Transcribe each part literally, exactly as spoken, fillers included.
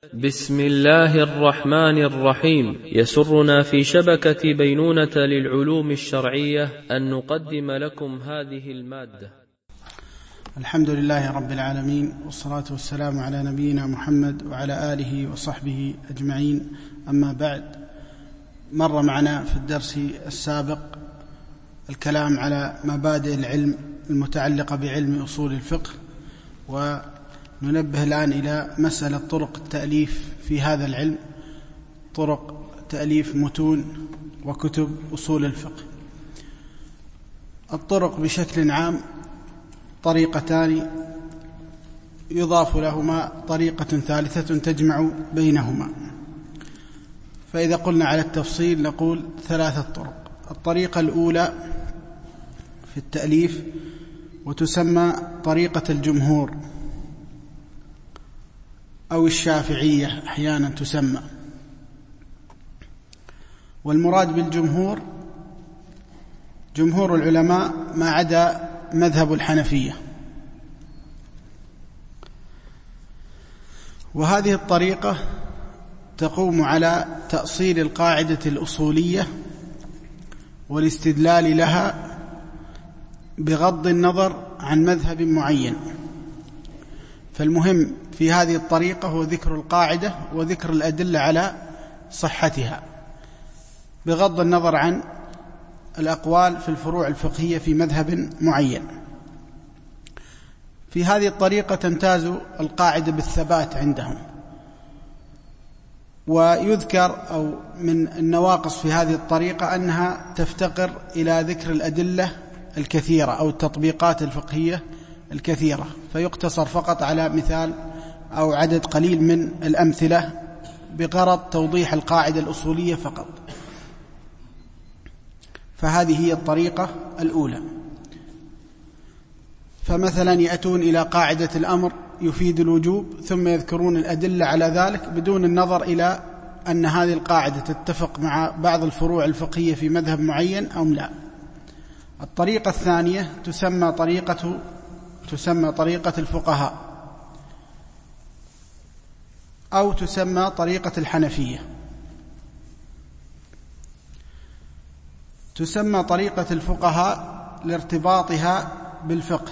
بسم الله الرحمن الرحيم. يسرنا في شبكة بينونة للعلوم الشرعية أن نقدم لكم هذه المادة. الحمد لله رب العالمين، والصلاة والسلام على نبينا محمد وعلى آله وصحبه أجمعين. أما بعد، مر معنا في الدرس السابق الكلام على مبادئ العلم المتعلقة بعلم أصول الفقه، وننبه الآن إلى مسألة طرق التأليف في هذا العلم، طرق تأليف متون وكتب أصول الفقه. الطرق بشكل عام طريقتان يضاف لهما طريقة ثالثة تجمع بينهما، فإذا قلنا على التفصيل نقول ثلاثة طرق. الطريقة الأولى في التأليف وتسمى طريقة الجمهور أو الشافعية أحيانا تسمى، والمراد بالجمهور جمهور العلماء ما عدا مذهب الحنفية. وهذه الطريقة تقوم على تأصيل القاعدة الأصولية والاستدلال لها بغض النظر عن مذهب معين. فالمهم في هذه الطريقة هو ذكر القاعدة وذكر الأدلة على صحتها بغض النظر عن الأقوال في الفروع الفقهية في مذهب معين. في هذه الطريقة تمتاز القاعدة بالثبات عندهم، ويذكر أو من النواقص في هذه الطريقة أنها تفتقر إلى ذكر الأدلة الكثيرة أو التطبيقات الفقهية الكثيرة، فيقتصر فقط على مثال أو عدد قليل من الأمثلة بغرض توضيح القاعدة الأصولية فقط. فهذه هي الطريقة الأولى. فمثلا يأتون إلى قاعدة الأمر يفيد الوجوب ثم يذكرون الأدلة على ذلك بدون النظر إلى أن هذه القاعدة تتفق مع بعض الفروع الفقهية في مذهب معين أو لا. الطريقة الثانية تسمى طريقة تسمى طريقة الفقهاء أو تسمى طريقة الحنفية. تسمى طريقة الفقهاء لارتباطها بالفقه،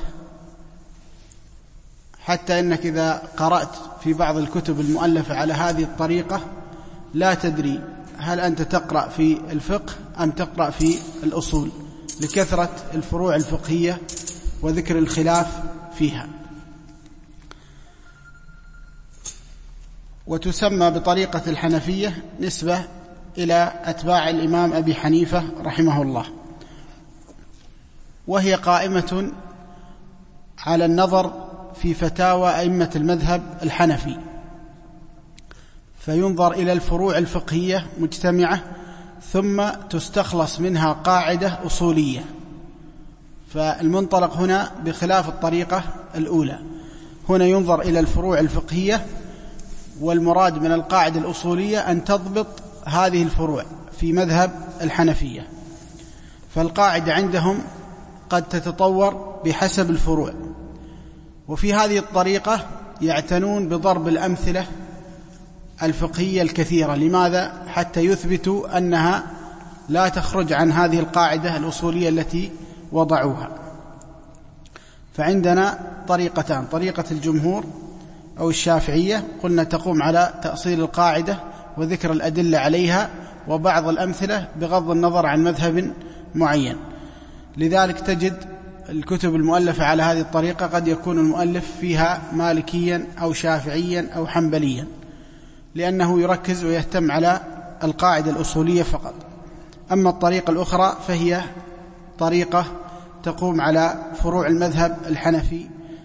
حتى إنك إذا قرأت في بعض الكتب المؤلفة على هذه الطريقة لا تدري هل أنت تقرأ في الفقه أم تقرأ في الأصول، لكثرة الفروع الفقهية وذكر الخلاف فيها. وتسمى بطريقة الحنفية نسبة إلى أتباع الإمام أبي حنيفة رحمه الله، وهي قائمة على النظر في فتاوى أئمة المذهب الحنفي، فينظر إلى الفروع الفقهية مجتمعة ثم تستخلص منها قاعدة أصولية. فالمنطلق هنا بخلاف الطريقة الأولى، هنا ينظر إلى الفروع الفقهية، والمراد من القاعدة الأصولية أن تضبط هذه الفروع في مذهب الحنفية. فالقاعدة عندهم قد تتطور بحسب الفروع، وفي هذه الطريقة يعتنون بضرب الأمثلة الفقهية الكثيرة. لماذا؟ حتى يثبتوا أنها لا تخرج عن هذه القاعدة الأصولية التي وضعوها. فعندنا طريقتان: طريقة الجمهور أو الشافعية، قلنا تقوم على تأصيل القاعدة وذكر الأدلة عليها وبعض الأمثلة بغض النظر عن مذهب معين. لذلك تجد الكتب المؤلفة على هذه الطريقة قد يكون المؤلف فيها مالكيا أو شافعيا أو حنبليا، لأنه يركز ويهتم على القاعدة الأصولية فقط. أما الطريقة الأخرى فهي طريقة تقوم على فروع المذهب الحنفي،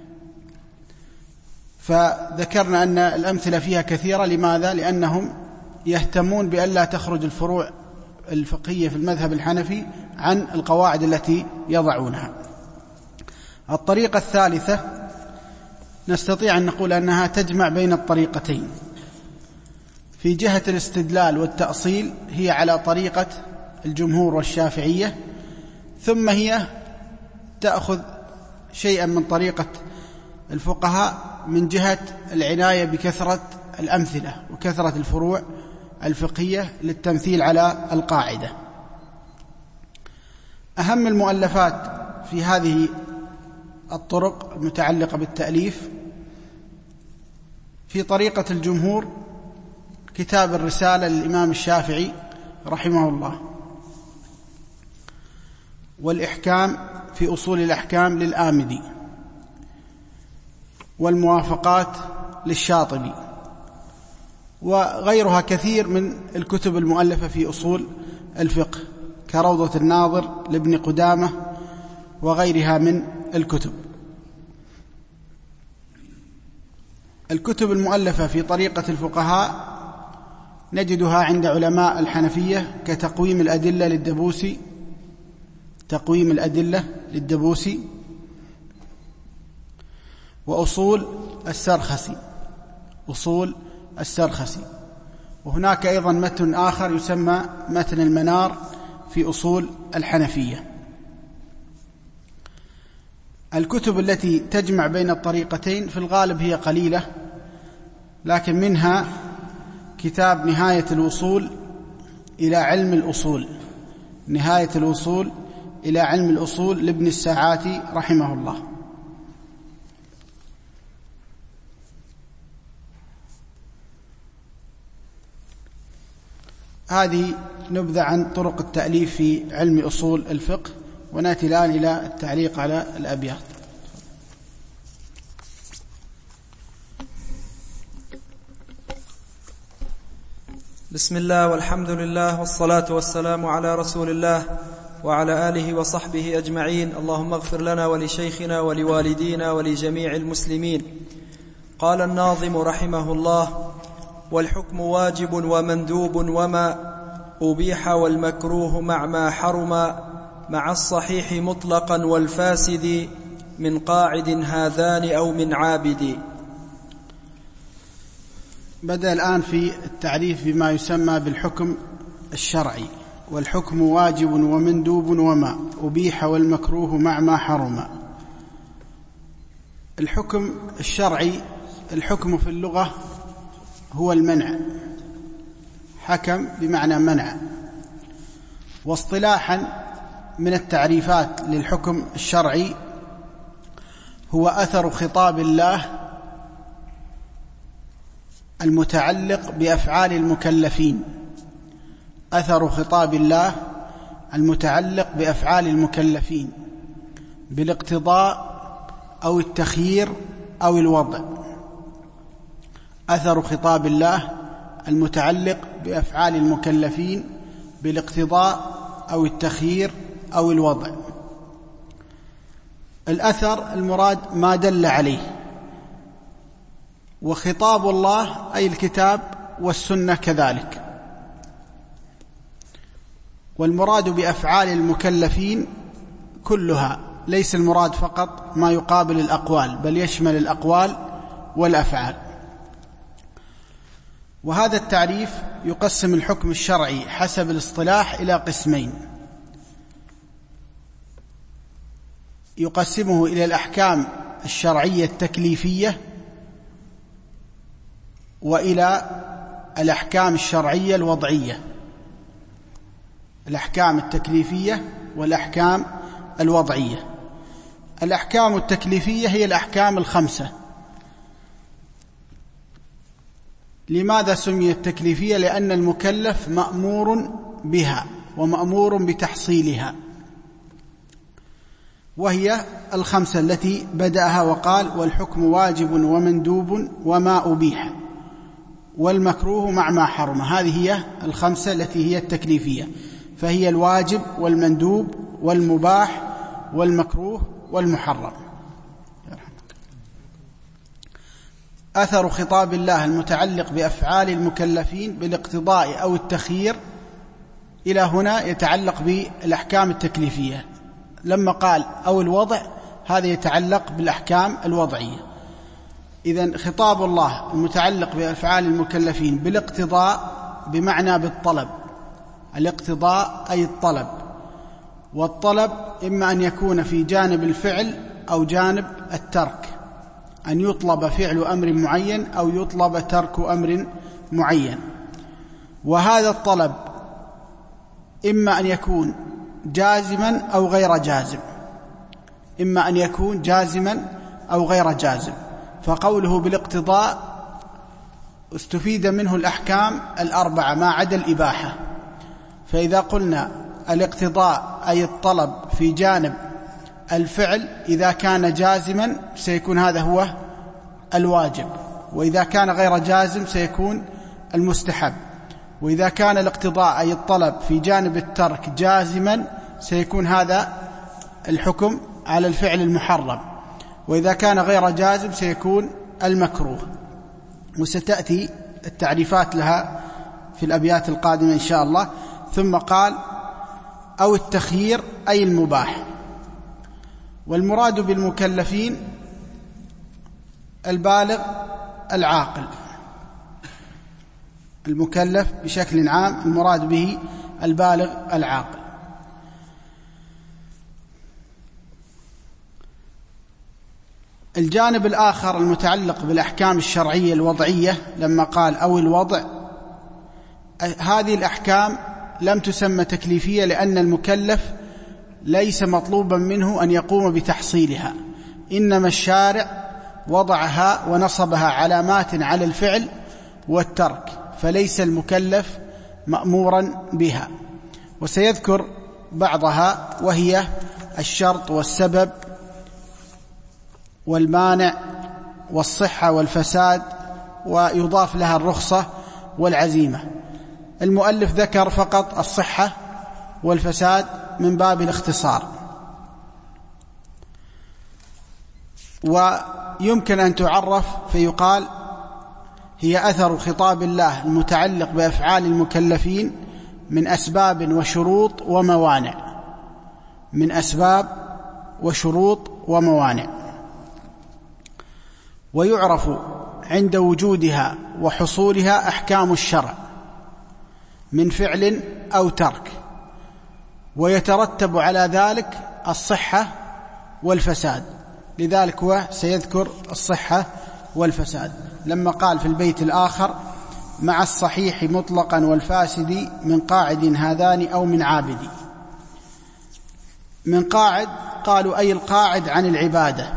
فذكرنا أن الأمثلة فيها كثيرة. لماذا؟ لأنهم يهتمون بأن لا تخرج الفروع الفقهية في المذهب الحنفي عن القواعد التي يضعونها. الطريقة الثالثة نستطيع أن نقول أنها تجمع بين الطريقتين. في جهة الاستدلال والتأصيل هي على طريقة الجمهور والشافعية، ثم هي تأخذ شيئا من طريقة الفقهاء من جهة العناية بكثرة الأمثلة وكثرة الفروع الفقهية للتمثيل على القاعدة. أهم المؤلفات في هذه الطرق المتعلقة بالتأليف في طريقة الجمهور كتاب الرسالة للإمام الشافعي رحمه الله، والإحكام في أصول الأحكام للآمدي، والموافقات للشاطبي، وغيرها كثير من الكتب المؤلفة في أصول الفقه كروضة الناظر لابن قدامة وغيرها من الكتب. الكتب المؤلفة في طريقة الفقهاء نجدها عند علماء الحنفية كتقويم الأدلة للدبوسي، تقويم الأدلة للدبوسي، وأصول السرخسي، أصول السرخسي. وهناك أيضا متن آخر يسمى متن المنار في أصول الحنفية. الكتب التي تجمع بين الطريقتين في الغالب هي قليلة، لكن منها كتاب نهاية الوصول إلى علم الأصول، نهاية الوصول إلى علم الأصول لابن الساعاتي رحمه الله. هذه نبذة عن طرق التأليف في علم أصول الفقه، ونأتي الآن إلى التعليق على الأبيات. بسم الله والحمد لله والصلاة والسلام على رسول الله وعلى آله وصحبه أجمعين. اللهم اغفر لنا ولشيخنا ولوالدينا ولجميع المسلمين. قال الناظم رحمه الله: والحكم واجب ومندوب وما أبيح والمكروه مع ما حرم مع الصحيح مطلقا والفاسد من قاعد هذان أو من عابد. بدأ الآن في التعريف بما يسمى بالحكم الشرعي. والحكم واجب ومندوب وما أبيح والمكروه مع ما حرم. الحكم الشرعي، الحكم في اللغة هو المنع، حكم بمعنى منع. واصطلاحا من التعريفات للحكم الشرعي هو أثر خطاب الله المتعلق بأفعال المكلفين، أثر خطاب الله المتعلق بأفعال المكلفين بالاقتضاء أو التخيير أو الوضع. أثر خطاب الله المتعلق بأفعال المكلفين بالاقتضاء أو التخيير أو الوضع. الأثر المراد ما دل عليه، وخطاب الله أي الكتاب والسنة كذلك. والمراد بأفعال المكلفين كلها، ليس المراد فقط ما يقابل الأقوال، بل يشمل الأقوال والأفعال. وهذا التعريف يقسم الحكم الشرعي حسب الاصطلاح إلى قسمين: يقسمه إلى الأحكام الشرعية التكليفية، وإلى الأحكام الشرعية الوضعية. الأحكام التكليفية والأحكام الوضعية. الأحكام التكليفية هي الأحكام الخمسة. لماذا سميت تكليفية؟ لأن المكلف مأمور بها ومأمور بتحصيلها، وهي الخمسة التي بدأها وقال: والحكم واجب ومندوب وما أبيح والمكروه مع ما حرم. هذه هي الخمسة التي هي التكليفية، فهي الواجب والمندوب والمباح والمكروه والمحرم. أثر خطاب الله المتعلق بأفعال المكلفين بالاقتضاء أو التخيير، إلى هنا يتعلق بالأحكام التكليفية. لما قال أو الوضع، هذا يتعلق بالأحكام الوضعية. إذن خطاب الله المتعلق بأفعال المكلفين بالاقتضاء بمعنى بالطلب. الاقتضاء أي الطلب، والطلب إما أن يكون في جانب الفعل أو جانب الترك. أن يطلب فعل أمر معين أو يطلب ترك أمر معين. وهذا الطلب إما أن يكون جازما أو غير جازم، إما أن يكون جازما أو غير جازم. فقوله بالاقتضاء استفيد منه الأحكام الأربعة ما عدا الإباحة. فإذا قلنا الاقتضاء أي الطلب في جانب الفعل، إذا كان جازما سيكون هذا هو الواجب، وإذا كان غير جازم سيكون المستحب. وإذا كان الاقتضاء أي الطلب في جانب الترك جازما سيكون هذا الحكم على الفعل المحرم، وإذا كان غير جازم سيكون المكروه. وستأتي التعريفات لها في الأبيات القادمة إن شاء الله. ثم قال أو التخيير أي المباح. والمراد بالمكلفين البالغ العاقل. المكلف بشكل عام المراد به البالغ العاقل. الجانب الآخر المتعلق بالأحكام الشرعية الوضعية، لما قال أو الوضع، هذه الأحكام لم تسمى تكليفية لأن المكلف ليس مطلوبا منه أن يقوم بتحصيلها، إنما الشارع وضعها ونصبها علامات على الفعل والترك، فليس المكلف مأمورا بها. وسيذكر بعضها، وهي الشرط والسبب والمانع والصحة والفساد، ويضاف لها الرخصة والعزيمة. المؤلف ذكر فقط الصحة والفساد من باب الاختصار. ويمكن أن تعرف فيقال هي أثر خطاب الله المتعلق بأفعال المكلفين من أسباب وشروط وموانع، من أسباب وشروط وموانع. ويعرف عند وجودها وحصولها أحكام الشرع من فعل أو ترك، ويترتب على ذلك الصحة والفساد. لذلك هو سيذكر الصحة والفساد لما قال في البيت الآخر مع الصحيح مطلقا والفاسد من قاعد هذان أو من عابد. من قاعد قالوا أي القاعد عن العبادة،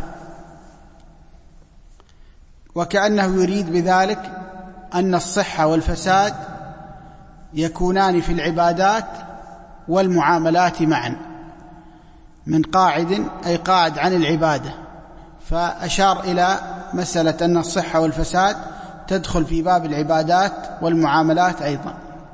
وكأنه يريد بذلك أن الصحة والفساد يكونان في العبادات والمعاملات معا. من قاعد أي قاعد عن العبادة، فأشار إلى مسألة أن الصحة والفساد تدخل في باب العبادات والمعاملات أيضا.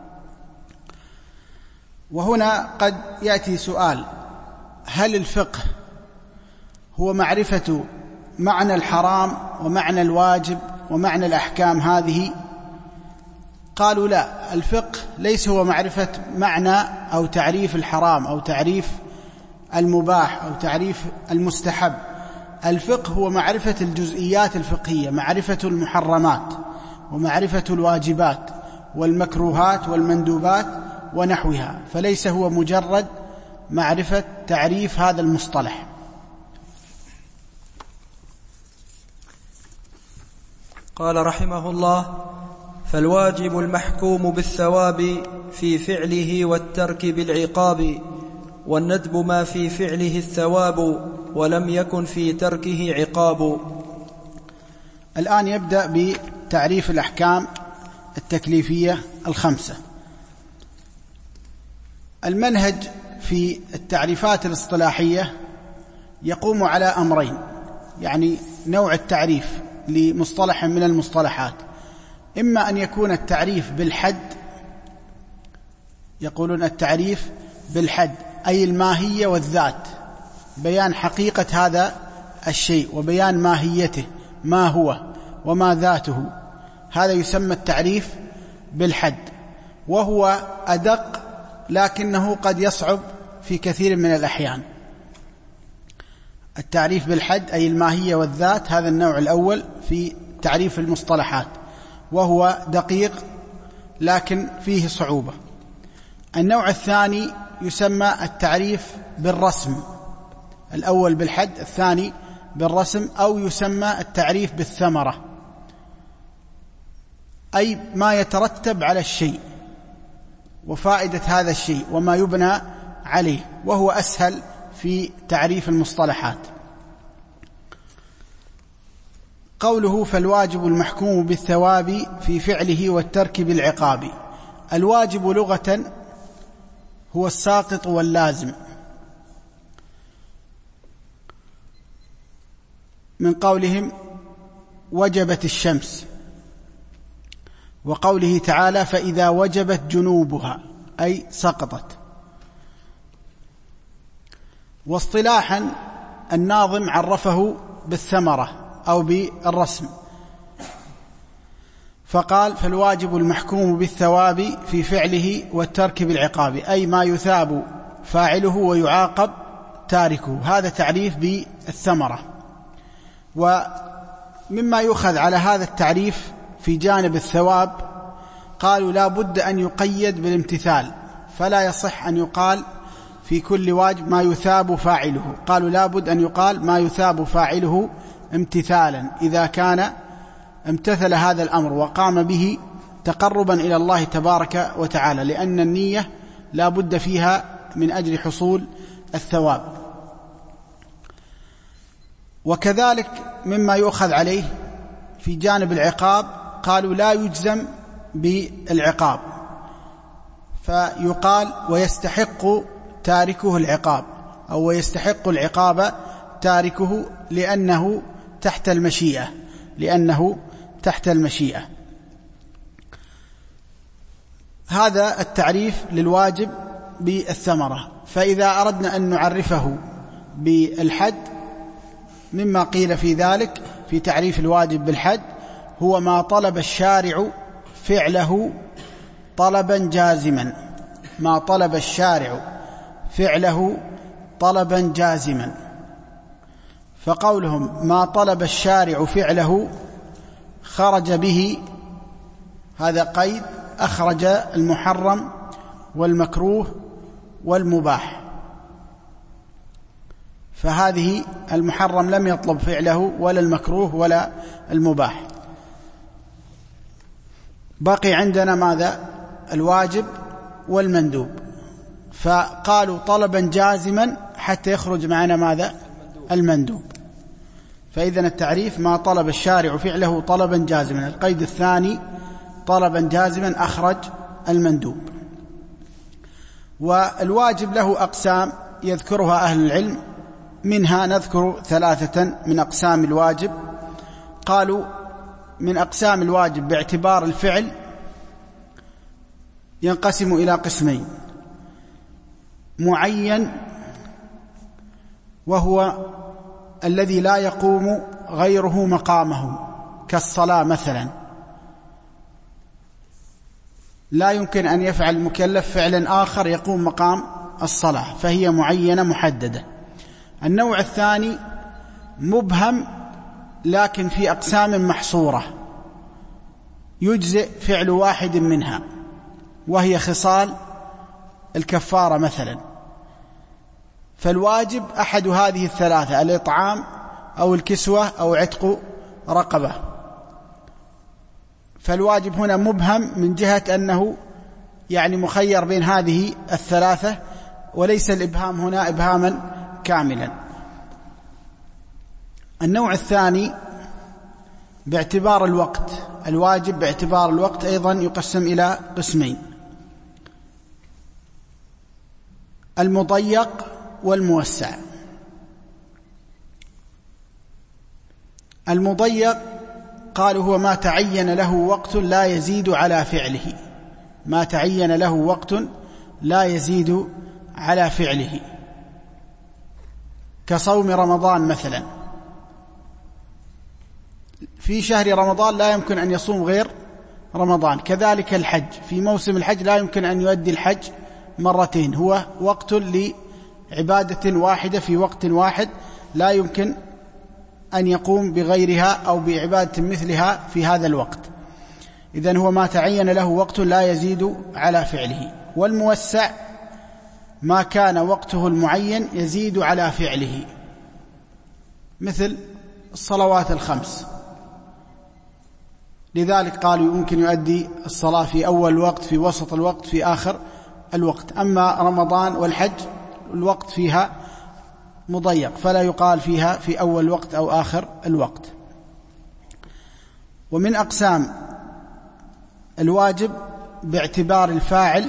وهنا قد يأتي سؤال: هل الفقه هو معرفة معنى الحرام ومعنى الواجب ومعنى الأحكام هذه؟ قالوا لا، الفقه ليس هو معرفة معنى أو تعريف الحرام أو تعريف المباح أو تعريف المستحب. الفقه هو معرفة الجزئيات الفقهية، معرفة المحرمات ومعرفة الواجبات والمكروهات والمندوبات ونحوها، فليس هو مجرد معرفة تعريف هذا المصطلح. قال رحمه الله: فالواجب المحكوم بالثواب في فعله والترك بالعقاب، والندب ما في فعله الثواب ولم يكن في تركه عقاب. الآن يبدأ بتعريف الأحكام التكليفية الخمسة. المنهج في التعريفات الاصطلاحية يقوم على أمرين، يعني نوع التعريف لمصطلح من المصطلحات: إما أن يكون التعريف بالحد، يقولون التعريف بالحد أي الماهية والذات، بيان حقيقة هذا الشيء وبيان ماهيته، ما هو وما ذاته، هذا يسمى التعريف بالحد، وهو أدق لكنه قد يصعب في كثير من الأحيان. التعريف بالحد أي الماهية والذات، هذا النوع الأول في تعريف المصطلحات، وهو دقيق لكن فيه صعوبة. النوع الثاني يسمى التعريف بالرسم، الأول بالحد، الثاني بالرسم، أو يسمى التعريف بالثمرة، أي ما يترتب على الشيء وفائدة هذا الشيء وما يبنى عليه، وهو أسهل في تعريف المصطلحات. قوله فالواجب المحكوم بالثواب في فعله والترك بالعقاب. الواجب لغة هو الساقط واللازم، من قولهم وجبت الشمس، وقوله تعالى فإذا وجبت جنوبها أي سقطت. واصطلاحا الناظم عرفه بالثمرة أو بالرسم، فقال فالواجب المحكوم بالثواب في فعله والترك بالعقاب، أي ما يثاب فاعله ويعاقب تاركه. هذا تعريف بالثمرة. ومما يؤخذ على هذا التعريف في جانب الثواب، قالوا لا بد أن يقيد بالامتثال، فلا يصح أن يقال في كل واجب ما يثاب فاعله، قالوا لا بد أن يقال ما يثاب فاعله امتثالا، إذا كان امتثل هذا الأمر وقام به تقربا إلى الله تبارك وتعالى، لأن النية لا بد فيها من أجل حصول الثواب. وكذلك مما يؤخذ عليه في جانب العقاب، قالوا لا يجزم بالعقاب، فيقال ويستحق تاركه العقاب، أو ويستحق العقاب تاركه لأنه تحت المشيئة، لأنه تحت المشيئة. هذا التعريف للواجب بالثمرة. فإذا أردنا أن نعرفه بالحد، مما قيل في ذلك في تعريف الواجب بالحد، هو ما طلب الشارع فعله طلبا جازما، ما طلب الشارع فعله طلبا جازما. فقولهم ما طلب الشارع فعله خرج به، هذا قيد، أخرج المحرم والمكروه والمباح، فهذه المحرم لم يطلب فعله ولا المكروه ولا المباح. بقي عندنا ماذا؟ الواجب والمندوب، فقالوا طلبا جازما حتى يخرج معنا ماذا؟ المندوب. فإذا التعريف ما طلب الشارع فعله طلبا جازما، القيد الثاني طلبا جازما أخرج المندوب. والواجب له أقسام يذكرها أهل العلم، منها نذكر ثلاثة من أقسام الواجب. قالوا من أقسام الواجب باعتبار الفعل ينقسم إلى قسمين: معين، وهو الذي لا يقوم غيره مقامه، كالصلاة مثلا، لا يمكن أن يفعل المكلف فعلا آخر يقوم مقام الصلاة، فهي معينة محددة. النوع الثاني مبهم لكن في أقسام محصورة، يجزئ فعل واحد منها، وهي خصال الكفارة مثلا. فالواجب أحد هذه الثلاثة: الإطعام أو الكسوة أو عتق رقبة. فالواجب هنا مبهم من جهة أنه يعني مخير بين هذه الثلاثة، وليس الإبهام هنا إبهاما كاملا. النوع الثاني باعتبار الوقت، الواجب باعتبار الوقت أيضا يقسم إلى قسمين: المضيق والموسع. المضيق قالوا هو ما تعين له وقت لا يزيد على فعله، ما تعين له وقت لا يزيد على فعله، كصوم رمضان مثلا. في شهر رمضان لا يمكن أن يصوم غير رمضان. كذلك الحج، في موسم الحج لا يمكن أن يؤدي الحج مرتين، هو وقت لعبادة واحدة في وقت واحد، لا يمكن أن يقوم بغيرها أو بعبادة مثلها في هذا الوقت. إذن هو ما تعين له وقت لا يزيد على فعله. والموسع ما كان وقته المعين يزيد على فعله، مثل الصلوات الخمس، لذلك قالوا يمكن يؤدي الصلاة في أول الوقت، في وسط الوقت، في آخر الوقت. أما رمضان والحج الوقت فيها مضيق، فلا يقال فيها في أول الوقت أو آخر الوقت. ومن أقسام الواجب باعتبار الفاعل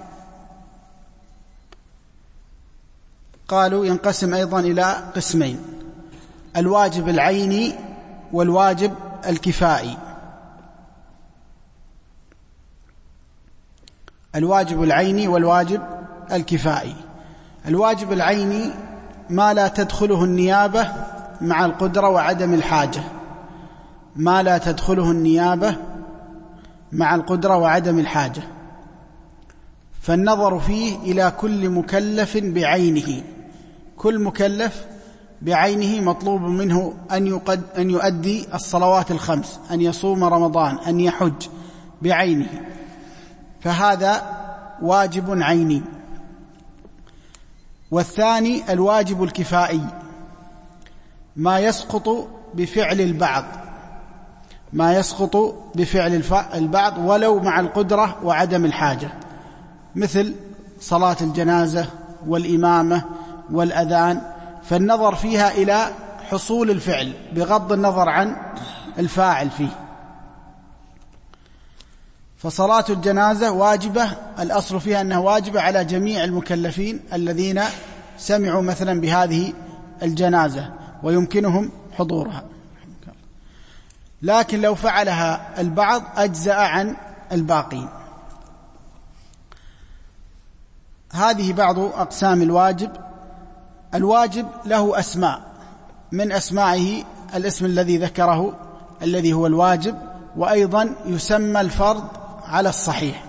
قالوا ينقسم أيضا إلى قسمين: الواجب العيني والواجب الكفائي. الواجب العيني والواجب الكفائي. الواجب العيني ما لا تدخله النيابة مع القدرة وعدم الحاجة، ما لا تدخله النيابة مع القدرة وعدم الحاجة، فالنظر فيه إلى كل مكلف بعينه. كل مكلف بعينه مطلوب منه أن يقد أن يؤدي الصلوات الخمس، أن يصوم رمضان، أن يحج بعينه، فهذا واجب عيني. والثاني الواجب الكفائي، ما يسقط بفعل البعض، ما يسقط بفعل البعض ولو مع القدرة وعدم الحاجة، مثل صلاة الجنازة والإمامة والأذان، فالنظر فيها إلى حصول الفعل بغض النظر عن الفاعل فيه. فصلاة الجنازة واجبة، الأصل فيها أنها واجبة على جميع المكلفين الذين سمعوا مثلا بهذه الجنازة ويمكنهم حضورها، لكن لو فعلها البعض أجزأ عن الباقين. هذه بعض أقسام الواجب. الواجب له أسماء، من أسمائه الاسم الذي ذكره الذي هو الواجب، وأيضا يسمى الفرض على الصحيح،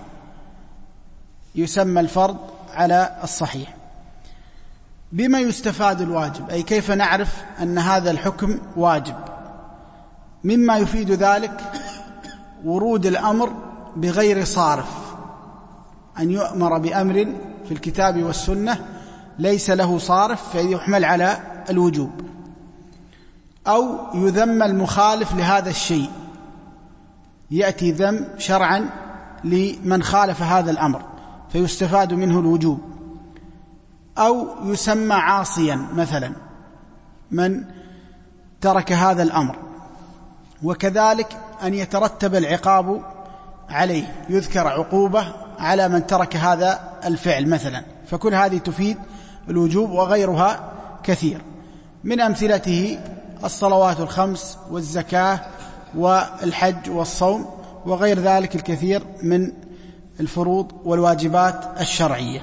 يسمى الفرض على الصحيح. بما يستفاد الواجب، أي كيف نعرف أن هذا الحكم واجب؟ مما يفيد ذلك ورود الأمر بغير صارف، أن يؤمر بأمر في الكتاب والسنة ليس له صارف فيحمل على الوجوب، أو يذم المخالف لهذا الشيء، يأتي ذم شرعا لمن خالف هذا الأمر فيستفاد منه الوجوب، أو يسمى عاصيا مثلا من ترك هذا الأمر، وكذلك أن يترتب العقاب عليه، يذكر عقوبة على من ترك هذا الفعل مثلا، فكل هذه تفيد الوجوب، وغيرها كثير. من أمثلته الصلوات الخمس والزكاة والحج والصوم وغير ذلك الكثير من الفروض والواجبات الشرعية.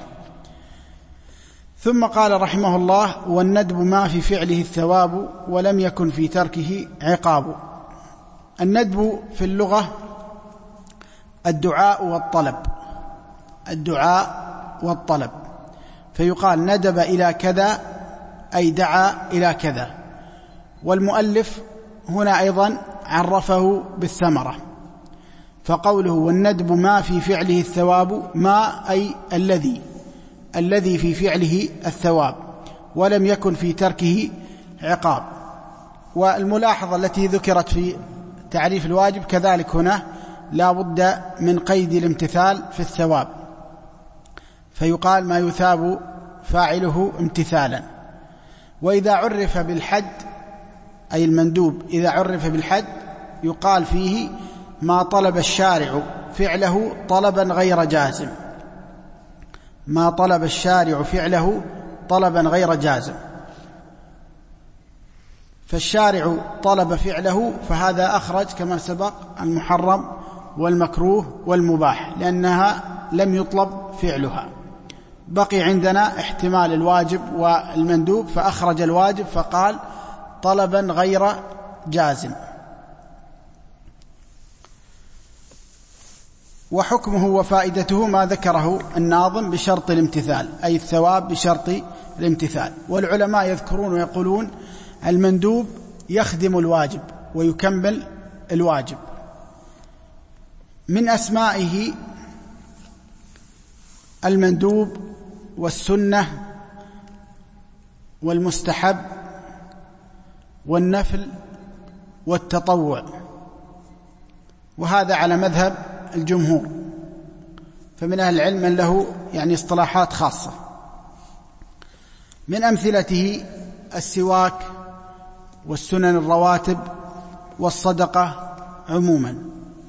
ثم قال رحمه الله: والندب ما في فعله الثواب ولم يكن في تركه عقاب. الندب في اللغة الدعاء والطلب، الدعاء والطلب، فيقال ندب إلى كذا أي دعا إلى كذا. والمؤلف هنا أيضا عرفه بالثمرة، فقوله والندب ما في فعله الثواب، ما أي الذي الذي في فعله الثواب، ولم يكن في تركه عقاب. والملاحظة التي ذكرت في تعريف الواجب كذلك هنا لا بد من قيد الامتثال في الثواب، فيقال ما يثاب فاعله امتثالا. وإذا عرف بالحد أي المندوب، إذا عرف بالحد يقال فيه ما طلب الشارع فعله طلبا غير جازم، ما طلب الشارع فعله طلبا غير جازم. فالشارع طلب فعله فهذا أخرج كما سبق المحرم والمكروه والمباح، لأنها لم يطلب فعلها. بقي عندنا احتمال الواجب والمندوب، فأخرج الواجب فقال طلبا غير جازم. وحكمه وفائدته ما ذكره الناظم بشرط الامتثال، أي الثواب بشرط الامتثال. والعلماء يذكرون ويقولون المندوب يخدم الواجب ويكمل الواجب. من أسمائه المندوب والسنة والمستحب والنفل والتطوع، وهذا على مذهب الجمهور، فمن أهل العلم من له يعني اصطلاحات خاصة. من أمثلته السواك والسنن الرواتب والصدقة عموما.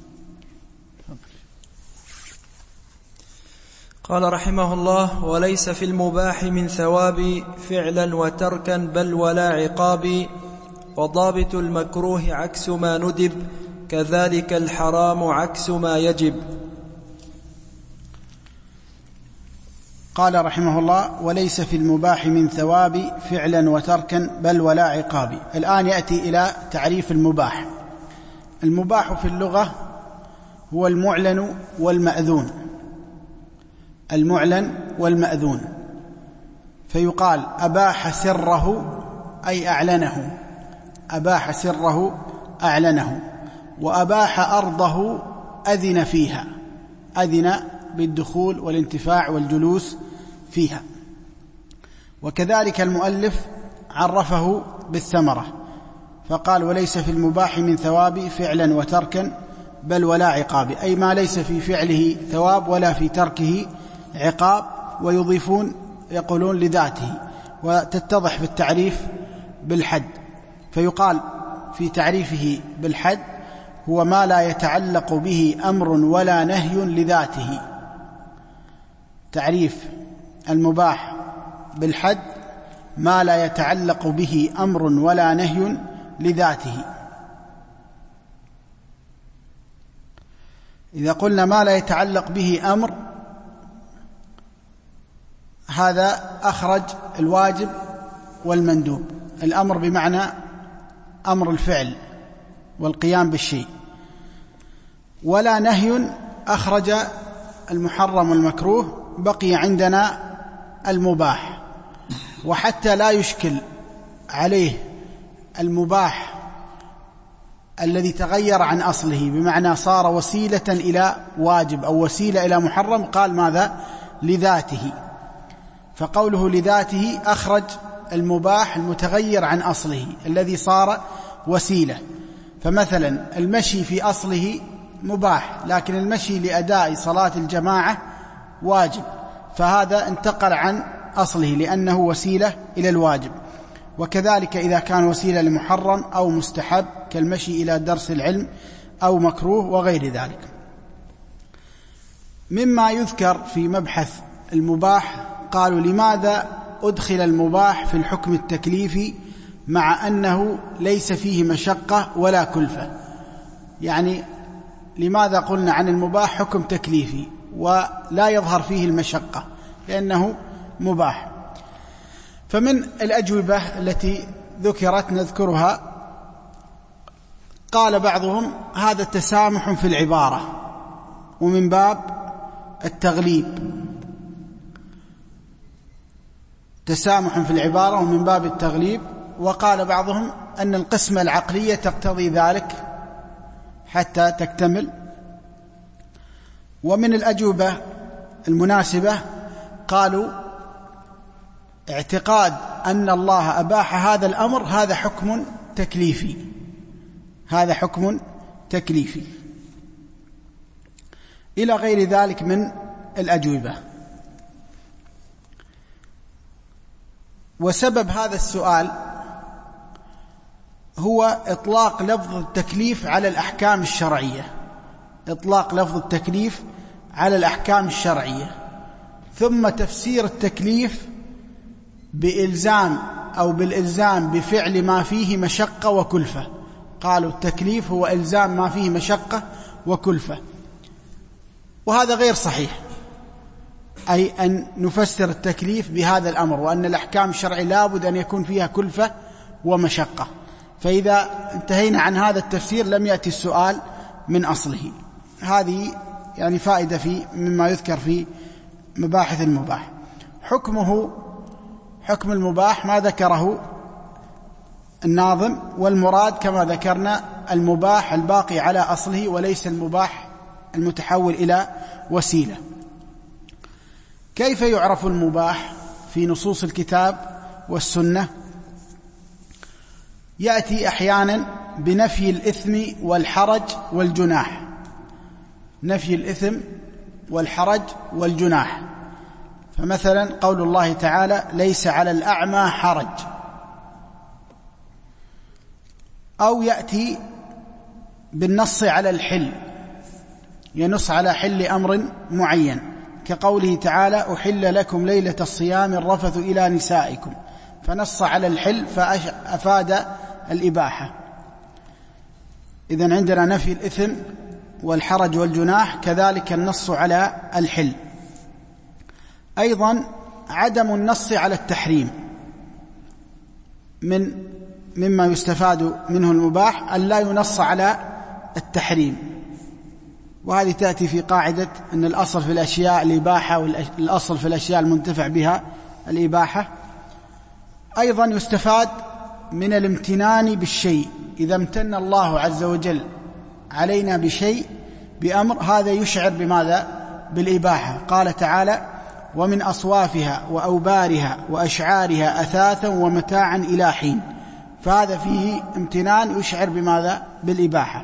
قال رحمه الله: وليس في المباح من ثواب فعلا وتركا بل ولا عقاب، وضابط المكروه عكس ما ندب، كذلك الحرام عكس ما يجب. قال رحمه الله: وليس في المباح من ثواب فعلا وتركا بل ولا عقاب. الآن يأتي إلى تعريف المباح. المباح في اللغة هو المعلن والمأذون، المعلن والمأذون، فيقال أباح سره أي أعلنه، أباح سره أعلنه، وأباح أرضه أذن فيها، أذن بالدخول والانتفاع والجلوس فيها. وكذلك المؤلف عرفه بالثمرة فقال: وليس في المباح من ثواب فعلا وتركا بل ولا عقاب، أي ما ليس في فعله ثواب ولا في تركه عقاب. ويضيفون يقولون لذاته، وتتضح في التعريف بالحد، فيقال في تعريفه بالحد: هو ما لا يتعلق به أمر ولا نهي لذاته. تعريف المباح بالحد: ما لا يتعلق به أمر ولا نهي لذاته. إذا قلنا ما لا يتعلق به أمر، هذا أخرج الواجب والمندوب. الأمر بمعنى أمر الفعل والقيام بالشيء، ولا نهي أخرج المحرم والمكروه، بقي عندنا المباح. وحتى لا يشكل عليه المباح الذي تغير عن أصله، بمعنى صار وسيلة إلى واجب أو وسيلة إلى محرم، قال ماذا؟ لذاته. فقوله لذاته أخرج المباح المتغير عن أصله الذي صار وسيلة. فمثلا المشي في أصله مباح، لكن المشي لأداء صلاة الجماعة واجب، فهذا انتقل عن أصله لأنه وسيلة إلى الواجب. وكذلك إذا كان وسيلة لمحرم أو مستحب كالمشي إلى درس العلم أو مكروه وغير ذلك. مما يذكر في مبحث المباح، قالوا: لماذا أدخل المباح في الحكم التكليفي مع أنه ليس فيه مشقة ولا كلفة؟ يعني لماذا قلنا عن المباح حكم تكليفي ولا يظهر فيه المشقة لأنه مباح؟ فمن الأجوبة التي ذكرت نذكرها. قال بعضهم: هذا تسامح في العبارة ومن باب التغليب، تسامح في العبارة ومن باب التغليب. وقال بعضهم أن القسمة العقلية تقتضي ذلك حتى تكتمل. ومن الأجوبة المناسبة قالوا: اعتقاد أن الله أباح هذا الأمر هذا حكم تكليفي، هذا حكم تكليفي، إلى غير ذلك من الأجوبة. وسبب هذا السؤال هو إطلاق لفظ التكليف على الأحكام الشرعية، إطلاق لفظ التكليف على الأحكام الشرعية، ثم تفسير التكليف بإلزام أو بالإلزام بفعل ما فيه مشقة وكلفة. قالوا التكليف هو إلزام ما فيه مشقة وكلفة، وهذا غير صحيح، أي أن نفسر التكليف بهذا الأمر، وأن الأحكام الشرعية لابد أن يكون فيها كلفة ومشقة. فإذا انتهينا عن هذا التفسير لم يأتي السؤال من أصله. هذه يعني فائدة في مما يذكر في مباحث المباح. حكمه حكم المباح ما ذكره الناظم، والمراد كما ذكرنا المباح الباقي على أصله وليس المباح المتحول إلى وسيلة. كيف يعرف المباح في نصوص الكتاب والسنة؟ يأتي أحيانا بنفي الإثم والحرج والجناح، نفي الإثم والحرج والجناح. فمثلا قول الله تعالى: ليس على الأعمى حرج. أو يأتي بالنص على الحل، ينص على حل أمر معين، كقوله تعالى: أحل لكم ليلة الصيام الرفث إلى نسائكم، فنص على الحل فأفاد الإباحة. إذن عندنا نفي الإثم والحرج والجناح، كذلك النص على الحل. أيضا عدم النص على التحريم، من مما يستفاد منه المباح أن لا ينص على التحريم، وهذه تأتي في قاعدة أن الأصل في الأشياء الإباحة، والأصل في الأشياء المنتفع بها الإباحة. أيضا يستفاد من الامتنان بالشيء، إذا امتن الله عز وجل علينا بشيء بأمر، هذا يشعر بماذا؟ بالإباحة. قال تعالى: ومن أصوافها وأوبارها وأشعارها أثاثا ومتاعا إلى حين، فهذا فيه امتنان يشعر بماذا؟ بالإباحة.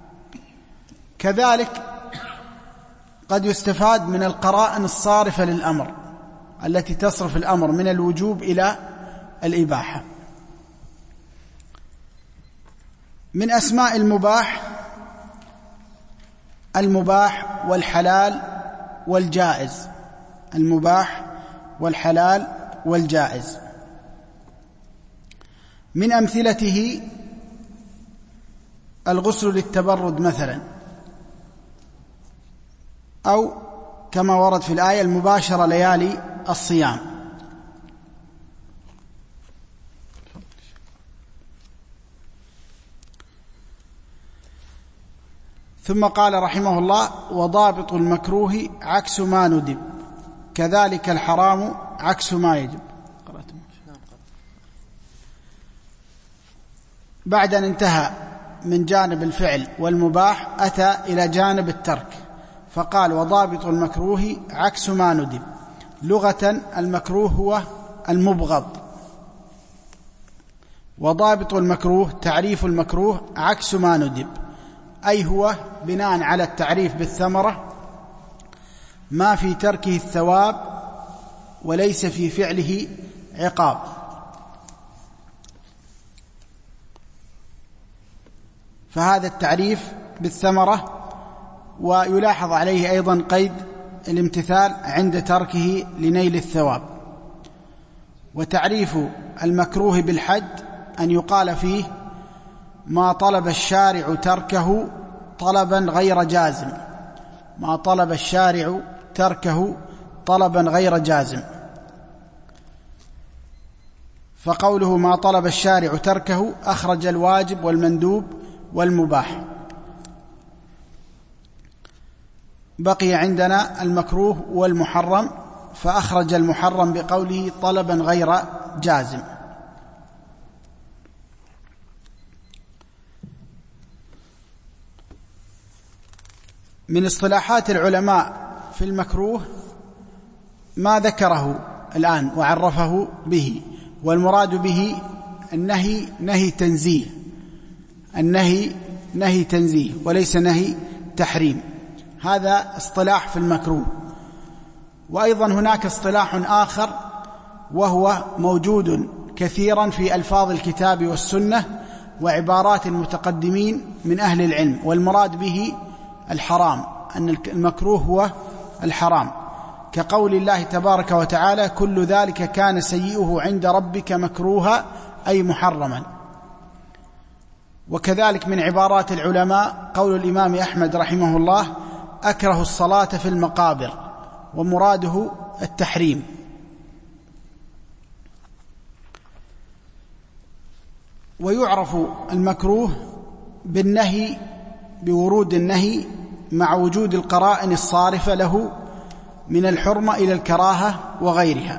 كذلك قد يستفاد من القرائن الصارفة للأمر، التي تصرف الأمر من الوجوب إلى الإباحة. من أسماء المباح المباح والحلال والجائز، المباح والحلال والجائز. من أمثلته الغسل للتبرد مثلا، أو كما ورد في الآية المباشرة ليالي الصيام. ثم قال رحمه الله: وضابط المكروه عكس ما ندب، كذلك الحرام عكس ما يجب. بعد أن انتهى من جانب الفعل والمباح أتى إلى جانب الترك، فقال: وضابط المكروه عكس ما ندب. لغة المكروه هو المبغض، وضابط المكروه تعريف المكروه عكس ما ندب، أي هو بناء على التعريف بالثمرة ما في تركه الثواب وليس في فعله عقاب. فهذا التعريف بالثمرة، ويلاحظ عليه أيضا قيد الامتثال عند تركه لنيل الثواب. وتعريف المكروه بالحد أن يقال فيه: ما طلب الشارع تركه طلبا غير جازم، ما طلب الشارع تركه طلبا غير جازم. فقوله ما طلب الشارع تركه أخرج الواجب والمندوب والمباح. بقي عندنا المكروه والمحرم، فأخرج المحرم بقوله طلبا غير جازم. من اصطلاحات العلماء في المكروه ما ذكره الآن وعرفه به، والمراد به النهي نهي تنزيه، النهي نهي تنزيه وليس نهي تحريم. هذا اصطلاح في المكروه. وأيضا هناك اصطلاح آخر وهو موجود كثيرا في ألفاظ الكتاب والسنة وعبارات المتقدمين من أهل العلم، والمراد به الحرام، أن المكروه هو الحرام، كقول الله تبارك وتعالى: كل ذلك كان سيئه عند ربك مكروها، أي محرما. وكذلك من عبارات العلماء قول الإمام أحمد رحمه الله: أكره الصلاة في المقابر، ومراده التحريم. ويعرف المكروه بالنهي، بورود النهي مع وجود القرائن الصارفة له من الحرمة إلى الكراهة وغيرها.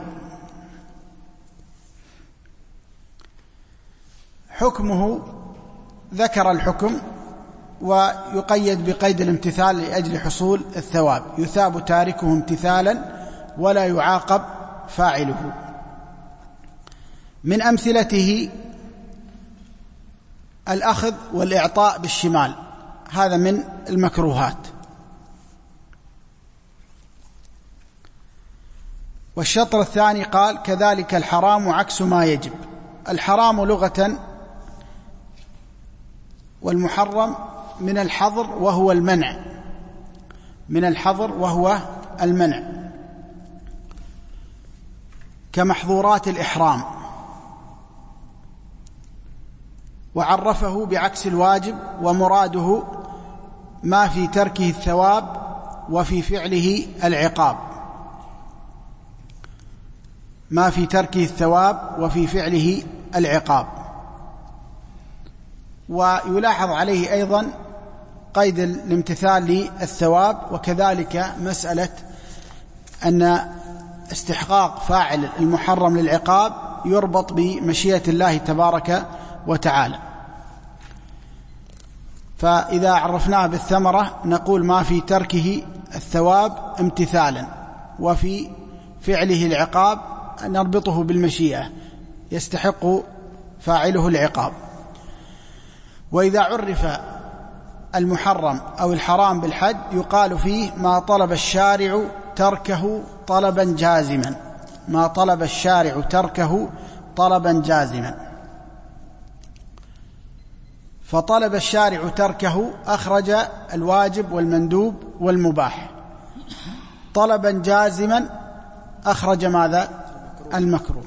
حكمه ذكر الحكم ويقيد بقيد الامتثال لأجل حصول الثواب، يثاب تاركه امتثالا ولا يعاقب فاعله. من أمثلته الأخذ والإعطاء بالشمال، هذا من المكروهات. والشطر الثاني قال كذلك الحرام عكس ما يجب. الحرام لغة والمحرم من الحظر وهو المنع، من الحظر وهو المنع، كمحظورات الإحرام، وعرفه بعكس الواجب، ومراده ما في تركه الثواب وفي فعله العقاب، ما في تركه الثواب وفي فعله العقاب. ويلاحظ عليه أيضا قيد الامتثال للثواب، وكذلك مسألة أن استحقاق فاعل المحرم للعقاب يربط بمشيئة الله تبارك وتعالى. فإذا عرفناه بالثمرة نقول ما في تركه الثواب امتثالا، وفي فعله العقاب نربطه بالمشيئة، يستحق فاعله العقاب. وإذا عرف المحرم أو الحرام بالحد يقال فيه ما طلب الشارع تركه طلبا جازما، ما طلب الشارع تركه طلبا جازما. فطلب الشارع تركه أخرج الواجب والمندوب والمباح، طلبا جازما أخرج ماذا؟ المكروه.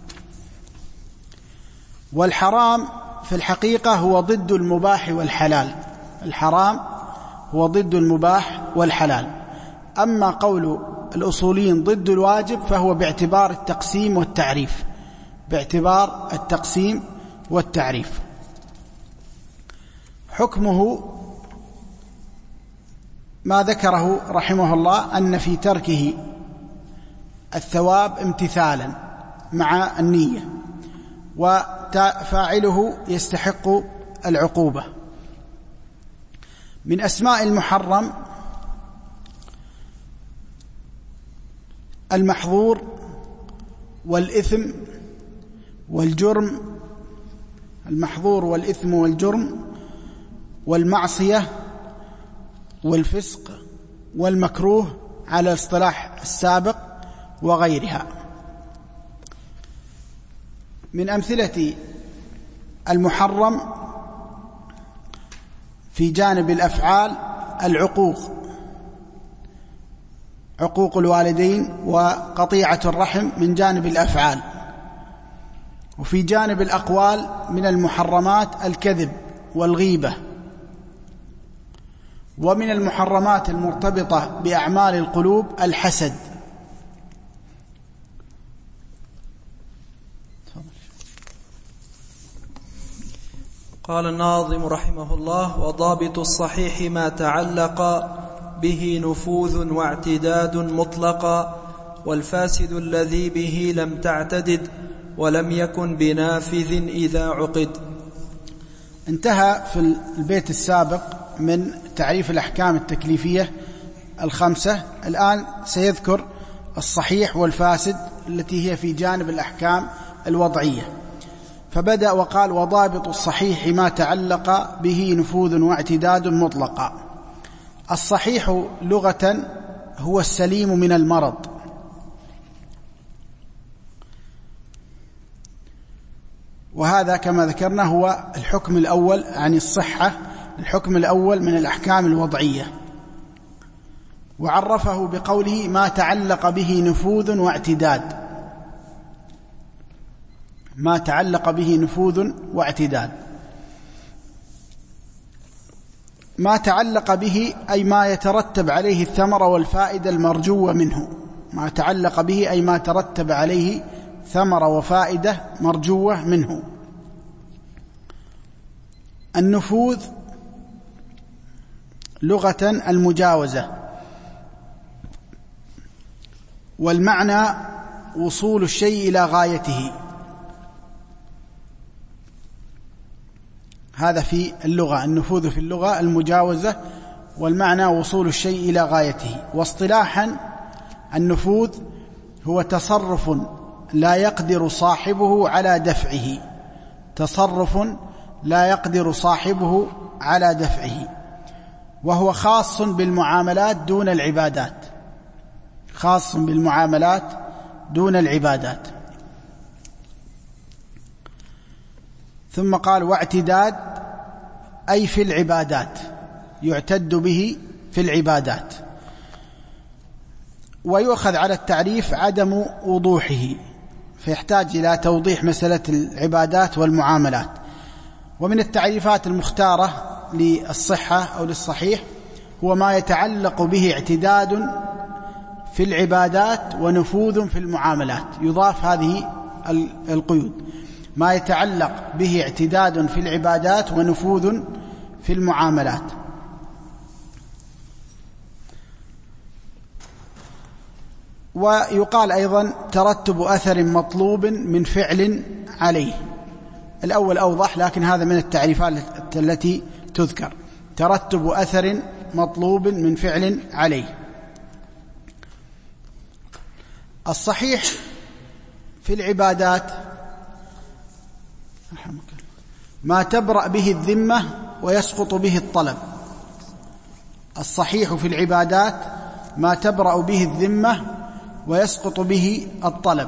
والحرام في الحقيقة هو ضد المباح والحلال، الحرام هو ضد المباح والحلال. أما قول الأصوليين ضد الواجب فهو باعتبار التقسيم والتعريف، باعتبار التقسيم والتعريف. حكمه ما ذكره رحمه الله أن في تركه الثواب امتثالا مع النية، وفاعله يستحق العقوبة. من أسماء المحرم المحظور والإثم والجرم، المحظور والإثم والجرم والمعصية والفسق والمكروه على الاصطلاح السابق وغيرها. من أمثلة المحرم في جانب الأفعال العقوق، عقوق الوالدين وقطيعة الرحم من جانب الأفعال. وفي جانب الأقوال من المحرمات الكذب والغيبة. ومن المحرمات المرتبطة بأعمال القلوب الحسد. قال الناظم رحمه الله: وضابط الصحيح ما تعلق به نفوذ واعتداد مطلقا، والفاسد الذي به لم تعتدد ولم يكن بنافذ إذا عقد. انتهى في البيت السابق من تعريف الأحكام التكليفية الخمسة. الآن سيذكر الصحيح والفاسد التي هي في جانب الأحكام الوضعية. فبدأ وقال: وضابط الصحيح ما تعلق به نفوذ واعتداد مطلقا. الصحيح لغة هو السليم من المرض، وهذا كما ذكرنا هو الحكم الأول عن الصحة، الحكم الأول من الأحكام الوضعية. وعرفه بقوله ما تعلق به نفوذ واعتداد، ما تعلق به نفوذ واعتداد. ما تعلق به أي ما يترتب عليه الثمرة والفائدة المرجوة منه، ما تعلق به أي ما ترتب عليه ثمرة وفائدة مرجوة منه. النفوذ لغة المجاوزة، والمعنى وصول الشيء إلى غايته، هذا في اللغة. النفوذ في اللغة المجاوزة، والمعنى وصول الشيء إلى غايته. واصطلاحا النفوذ هو تصرف لا يقدر صاحبه على دفعه، تصرف لا يقدر صاحبه على دفعه، وهو خاص بالمعاملات دون العبادات، خاص بالمعاملات دون العبادات. ثم قال واعتداد أي في العبادات، يعتد به في العبادات. ويؤخذ على التعريف عدم وضوحه، فيحتاج إلى توضيح مسألة العبادات والمعاملات. ومن التعريفات المختارة للصحة أو للصحيح هو ما يتعلق به اعتداد في العبادات ونفوذ في المعاملات، يضاف هذه القيود: ما يتعلق به اعتداد في العبادات ونفوذ في المعاملات. ويقال أيضا ترتب أثر مطلوب من فعل عليه. الأول أوضح، لكن هذا من التعريفات التي تذكر: ترتب أثر مطلوب من فعل عليه. الصحيح في العبادات ما تبرأ به الذمة ويسقط به الطلب. الصحيح في العبادات ما تبرأ به الذمة ويسقط به الطلب،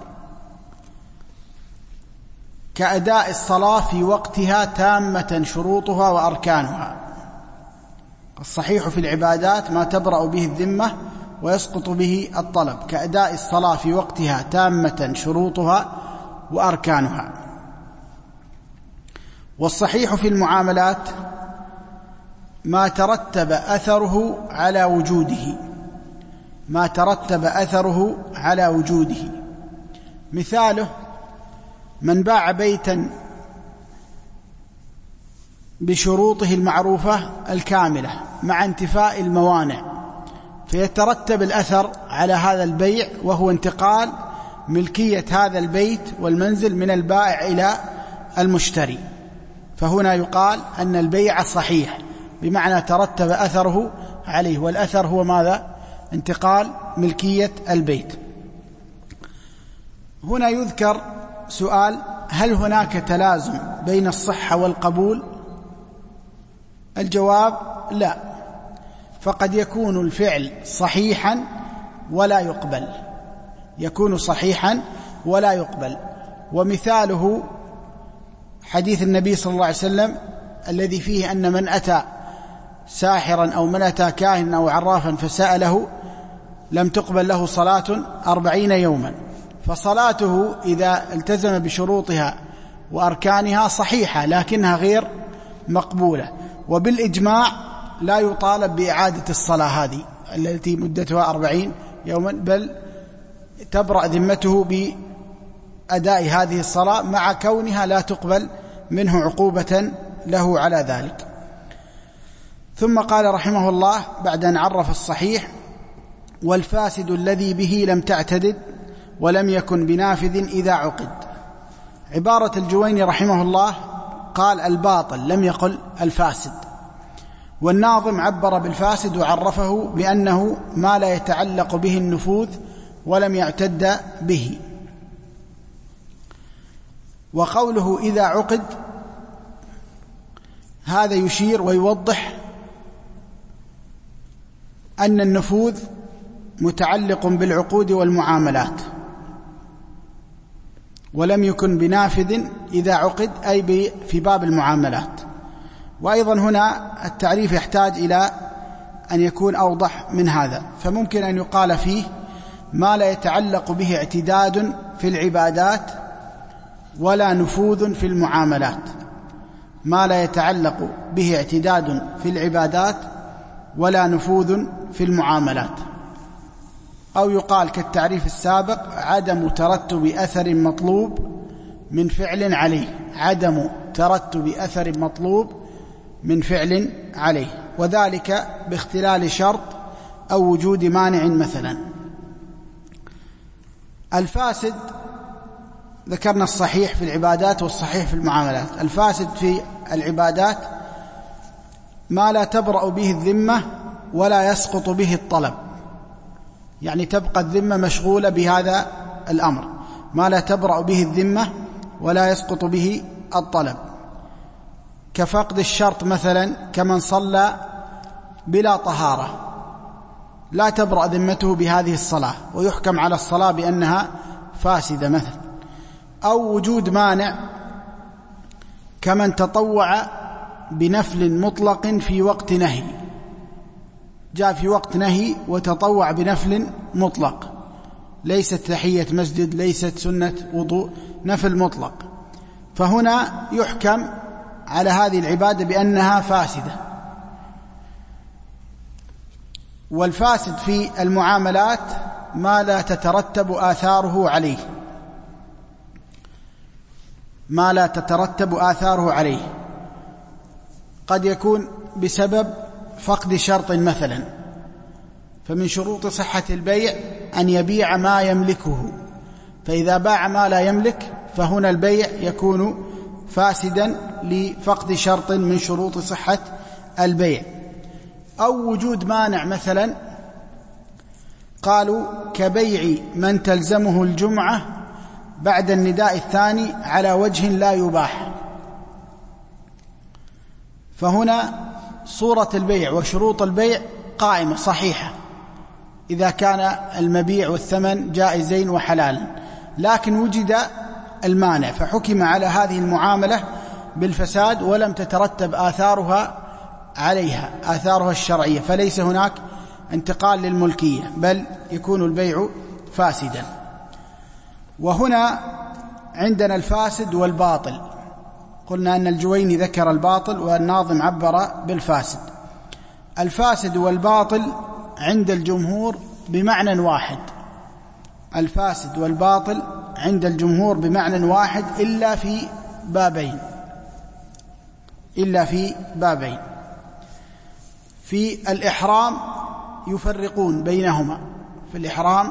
كأداء الصلاة في وقتها تامة شروطها وأركانها. الصحيح في العبادات ما تبرأ به الذمة ويسقط به الطلب، كأداء الصلاة في وقتها تامة شروطها وأركانها. والصحيح في المعاملات ما ترتب أثره على وجوده، ما ترتب أثره على وجوده. مثاله: من باع بيتا بشروطه المعروفة الكاملة مع انتفاء الموانع، فيترتب الأثر على هذا البيع وهو انتقال ملكية هذا البيت والمنزل من البائع إلى المشتري، فهنا يقال أن البيع صحيح، بمعنى ترتب أثره عليه، والأثر هو ماذا؟ انتقال ملكية البيت. هنا يذكر سؤال: هل هناك تلازم بين الصحة والقبول؟ الجواب: لا، فقد يكون الفعل صحيحا ولا يقبل، يكون صحيحا ولا يقبل. ومثاله حديث النبي صلى الله عليه وسلم الذي فيه أن من أتى ساحرا أو من أتى كاهنا أو عرافا فسأله لم تقبل له صلاة أربعين يوما، فصلاته إذا التزم بشروطها وأركانها صحيحة لكنها غير مقبولة. وبالإجماع لا يطالب بإعادة الصلاة هذه التي مدتها أربعين يوما، بل تبرأ ذمته بأداء هذه الصلاة مع كونها لا تقبل منه عقوبة له على ذلك. ثم قال رحمه الله بعد أن عرف الصحيح: والفاسد الذي به لم تعتدد ولم يكن بنافذ إذا عقد. عبارة الجويني رحمه الله قال الباطل، لم يقل الفاسد، والناظم عبر بالفاسد وعرفه بأنه ما لا يتعلق به النفوذ ولم يعتد به. وقوله إذا عقد هذا يشير ويوضح أن النفوذ متعلق بالعقود والمعاملات، ولم يكن بنافذ إذا عقد أي في باب المعاملات. وأيضا هنا التعريف يحتاج إلى أن يكون أوضح من هذا، فممكن أن يقال فيه ما لا يتعلق به اعتداد في العبادات ولا نفوذ في المعاملات، ما لا يتعلق به اعتداد في العبادات ولا نفوذ في المعاملات. أو يقال كالتعريف السابق: عدم ترتب أثر مطلوب من فعل عليه، عدم ترتب أثر مطلوب من فعل عليه، وذلك باختلال شرط أو وجود مانع. مثلا الفاسد ذكرنا الصحيح في العبادات والصحيح في المعاملات. الفاسد في العبادات ما لا تبرأ به الذمة ولا يسقط به الطلب، يعني تبقى الذمة مشغولة بهذا الأمر، ما لا تبرأ به الذمة ولا يسقط به الطلب. كفقد الشرط مثلا، كمن صلى بلا طهارة لا تبرأ ذمته بهذه الصلاة ويحكم على الصلاة بأنها فاسدة مثلا. أو وجود مانع كمن تطوع بنفل مطلق في وقت نهي، جاء في وقت نهي وتطوع بنفل مطلق، ليست تحية مسجد، ليست سنة وضوء، نفل مطلق، فهنا يحكم على هذه العبادة بأنها فاسدة. والفاسد في المعاملات ما لا تترتب آثاره عليه، ما لا تترتب آثاره عليه قد يكون بسبب فقد شرط مثلا، فمن شروط صحة البيع أن يبيع ما يملكه، فإذا باع ما لا يملك فهنا البيع يكون فاسدا لفقد شرط من شروط صحة البيع. أو وجود مانع مثلا، قالوا كبيع من تلزمه الجمعة بعد النداء الثاني على وجه لا يباح، فهنا صورة البيع وشروط البيع قائمة صحيحة إذا كان المبيع والثمن جائزين وحلالا، لكن وجد المانع فحكم على هذه المعاملة بالفساد ولم تترتب آثارها عليها، آثارها الشرعية، فليس هناك انتقال للملكية بل يكون البيع فاسدا. وهنا عندنا الفاسد والباطل، قلنا أن الجويني ذكر الباطل والناظم عبر بالفاسد. الفاسد والباطل عند الجمهور بمعنى واحد، الفاسد والباطل عند الجمهور بمعنى واحد إلا في بابين، إلا في بابين. في الإحرام يفرقون بينهما، في الإحرام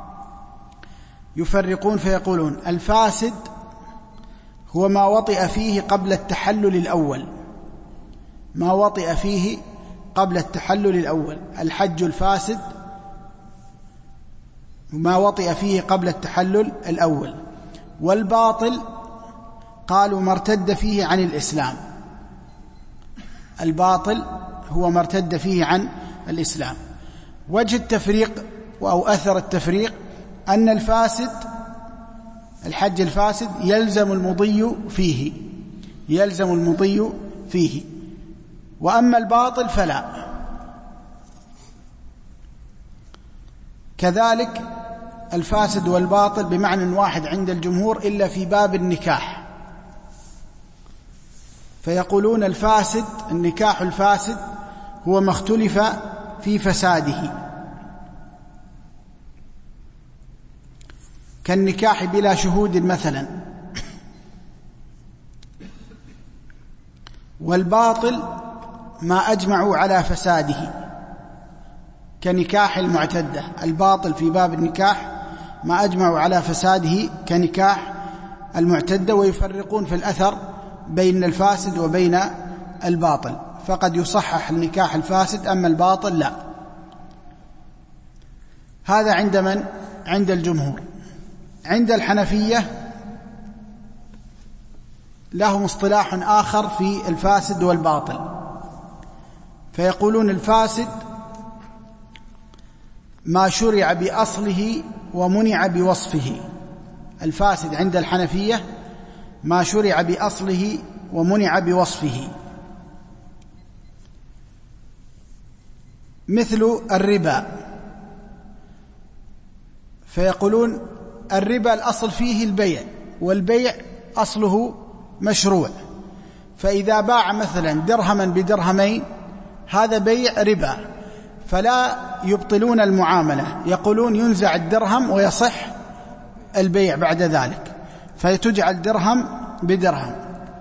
يفرقون فيقولون الفاسد هو ما وطئ فيه قبل التحلل الأول، ما وطئ فيه قبل التحلل الأول، الحج الفاسد ما وطئ فيه قبل التحلل الأول. والباطل قالوا ما ارتد فيه عن الإسلام، الباطل هو ما ارتد فيه عن الإسلام. وجه التفريق أو أثر التفريق أن الفاسد الحج الفاسد يلزم المضي فيه، يلزم المضي فيه، وأما الباطل فلا. كذلك الفاسد والباطل بمعنى واحد عند الجمهور إلا في باب النكاح، فيقولون الفاسد النكاح الفاسد هو ما اختلف في فساده، كالنكاح بلا شهود مثلا. والباطل ما أجمعوا على فساده كنكاح المعتدة، الباطل في باب النكاح ما أجمعوا على فساده كنكاح المعتدة. ويفرقون في الأثر بين الفاسد وبين الباطل، فقد يصحح النكاح الفاسد أما الباطل لا. هذا عند من؟ عند الجمهور. عند الحنفية لهم اصطلاح آخر في الفاسد والباطل، فيقولون الفاسد ما شرع بأصله ومنع بوصفه، الفاسد عند الحنفية ما شرع بأصله ومنع بوصفه، مثل الربا، فيقولون الربا الأصل فيه البيع، والبيع أصله مشروع، فإذا باع مثلا درهما بدرهمين هذا بيع ربا، فلا يبطلون المعاملة، يقولون ينزع الدرهم ويصح البيع بعد ذلك، فيتجعل درهم بدرهم.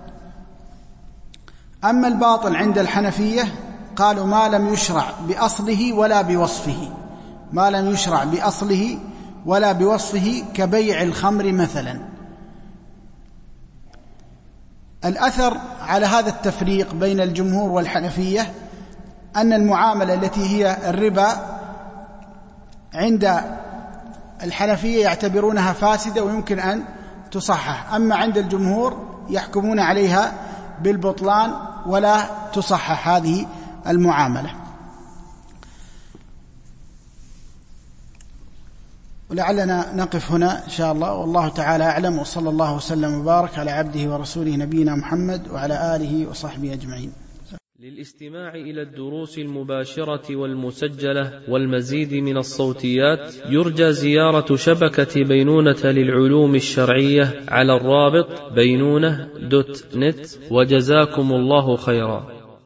أما الباطل عند الحنفية قالوا ما لم يشرع بأصله ولا بوصفه، ما لم يشرع بأصله ولا بوصفه كبيع الخمر مثلا. الأثر على هذا التفريق بين الجمهور والحنفية أن المعاملة التي هي الربا عند الحنفية يعتبرونها فاسدة ويمكن أن تصحح، أما عند الجمهور يحكمون عليها بالبطلان ولا تصحح هذه المعاملة. ولعلنا نقف هنا إن شاء الله، والله تعالى أعلم، وصلى الله وسلم وبارك على عبده ورسوله نبينا محمد وعلى آله وصحبه أجمعين. للاستماع إلى الدروس المباشرة والمسجلة والمزيد من الصوتيات يرجى زيارة شبكة بينونة للعلوم الشرعية على الرابط بينونة دوت نت، وجزاكم الله خيرا.